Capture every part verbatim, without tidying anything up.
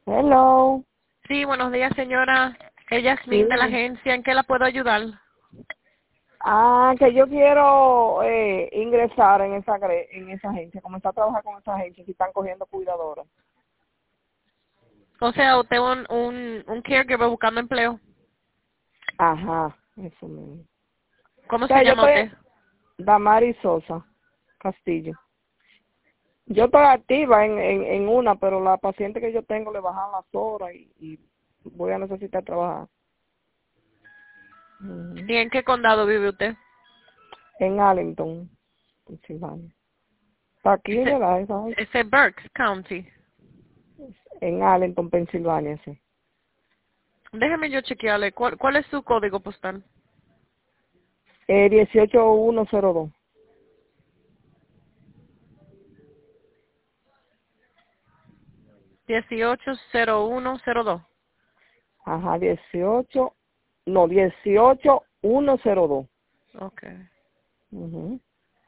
Hello. Sí, buenos días, señora. Ella es Sí. Min de la agencia. ¿En qué la puedo ayudar? Ah, que yo quiero eh, ingresar en esa gre- en esa agencia, comenzar a trabajar con esa agencia si están cogiendo cuidadoras. O sea, usted un, un, un caregiver buscando empleo. Ajá, eso mismo. O ¿Cómo se sea, yo llama estoy usted? Damari Sosa Castillo. Yo estoy activa en, en, en una, pero la paciente que yo tengo le bajan las horas y, y voy a necesitar trabajar. Ujú. ¿Y en qué condado vive usted? En Arlington, Pensilvania. Está aquí, Ese, ¿verdad? Esa es- ese Berks County. En Arlington, Pensilvania, sí. Déjeme yo chequearle. ¿Cuál, cuál es su código postal? Eh, dieciocho mil ciento dos. dieciocho cero uno cero dos. Ajá, dieciocho, no, dieciocho mil ciento dos. Okay. Ujú.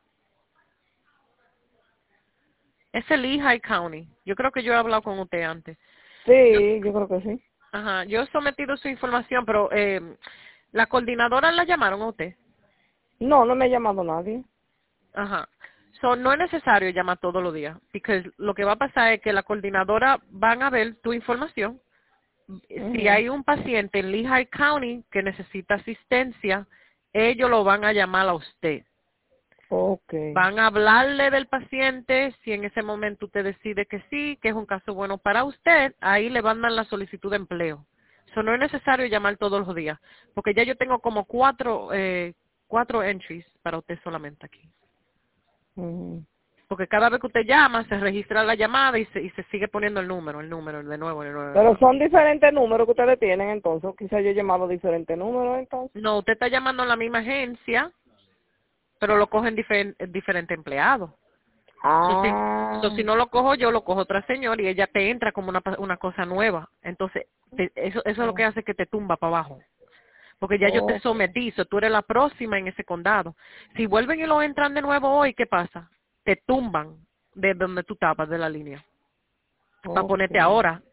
Es el Lehigh County. Yo creo que yo he hablado con usted antes. Yo, Sí, yo creo que sí. ajá, yo he sometido su información, pero eh, la coordinadora la llamaron a usted. No, no me ha llamado nadie. Ajá. So, no es necesario llamar todos los días, porque lo que va a pasar es que la coordinadora van a ver tu información. Si Ujú. hay un paciente en Lehigh County que necesita asistencia, ellos lo van a llamar a usted. Okay. Van a hablarle del paciente, si en ese momento usted decide que sí, que es un caso bueno para usted, ahí le van a dar la solicitud de empleo. Eso no es necesario llamar todos los días, porque ya yo tengo como cuatro, eh, cuatro entries para usted solamente aquí. Ujú. Porque cada vez que usted llama, se registra la llamada y se, y se sigue poniendo el número, el número, de nuevo, de nuevo, de Pero nuevo. son diferentes números que ustedes tienen, entonces. Quizá yo he llamado diferentes números, entonces. No, usted está llamando a la misma agencia, pero lo cogen difer diferente empleado. So, si, so, Ah. si no lo cojo yo, lo cojo otra señora y ella te entra como una, pa- una cosa nueva. Entonces, te- eso, eso es lo que Oh, hace que te tumba para abajo. Porque ya yo te ok. sometí, so, tú eres la próxima en ese condado. Si vuelven y lo entran de nuevo hoy, ¿qué pasa? Te tumban de donde tú tapas de la línea. Para ponerte Okay. ahora.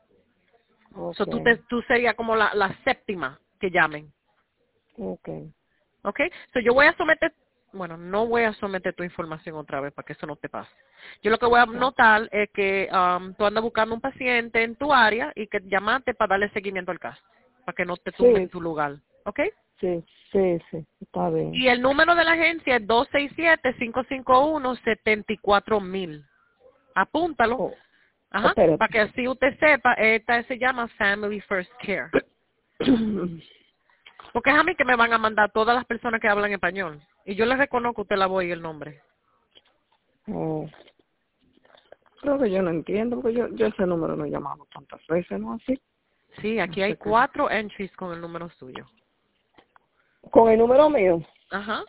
So, tú, te, Okay. tú serías como la, la séptima que llamen. Okay. ¿Ok? So, yo voy a someter, bueno, no voy a someter tu información otra vez para que eso no te pase. Yo lo que voy a notar es que um, tú andas buscando un paciente en tu área y que llamaste para darle seguimiento al caso, para que no te tumben Sí, tu lugar. ¿Ok? sí, sí, sí. Está bien. Y el número de la agencia es dos seis siete, cinco cinco uno, siete cuatro mil. Apúntalo. Oh, Ajá. Para espérate. que así usted sepa, esta se llama Family First Care. Porque es a mí que me van a mandar todas las personas que hablan español. Y yo les reconozco a usted la voz y el nombre. Oh, creo que yo no entiendo, porque yo, yo ese número no he llamado tantas veces, ¿no? Así. Sí, No aquí hay sé qué. cuatro entries con el número suyo. Con el número mío. Ajá.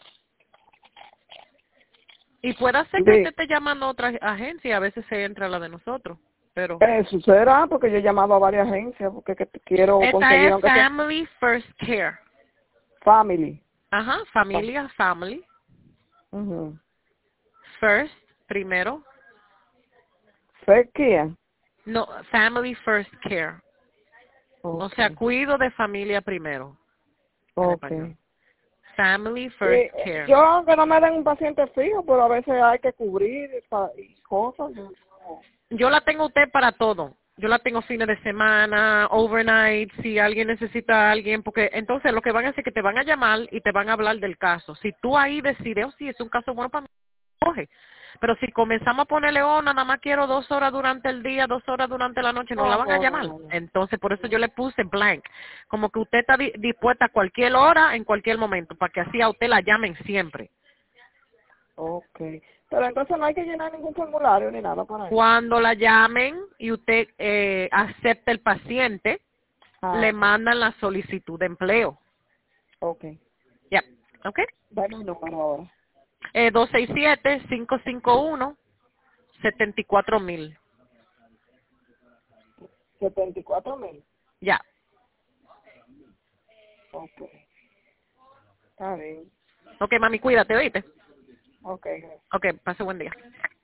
Y puede ser que usted De, esté llamando a otra agencia, a veces se entra a la de nosotros. Pero eso será, porque yo he llamado a varias agencias, porque que quiero esta conseguir, es aunque sea Family First Care. family. Ajá, familia, family. Uh First, primero. Sé quién. No, Family First Care. O sea, Okay. cuido de familia primero, en español. Okay. Family First Eh, eh, Care. yo, aunque no me den un paciente fijo, pero a veces hay que cubrir y, pa- y cosas. yo- Yo la tengo a usted para todo. Yo la tengo fines de semana, overnight, si alguien necesita a alguien, porque entonces lo que van a hacer es que te van a llamar y te van a hablar del caso. Si tú ahí decides, oh, sí, es un caso bueno para mí, coge. Pero si comenzamos a ponerle, oh, nada más quiero dos horas durante el día, dos horas durante la noche, no la No, van a no, no, llamar. no, no. Entonces, por eso yo le puse blank. Como que usted está di- dispuesta a cualquier hora, en cualquier momento, para que así a usted la llamen siempre. Okay. Pero entonces no hay que llenar ningún formulario ni nada para eso. Cuando la llamen y usted eh, acepte el paciente, Ah, le okay. mandan la solicitud de empleo. Okay. Ya, ¿ok? Dame un número ahora. Eh, dos seis siete, cinco cinco uno, siete cuatro mil. setenta y cuatro mil. Ya. Okay. Está bien. Ok, mami, cuídate, oíste. Okay. Ok, pase buen día.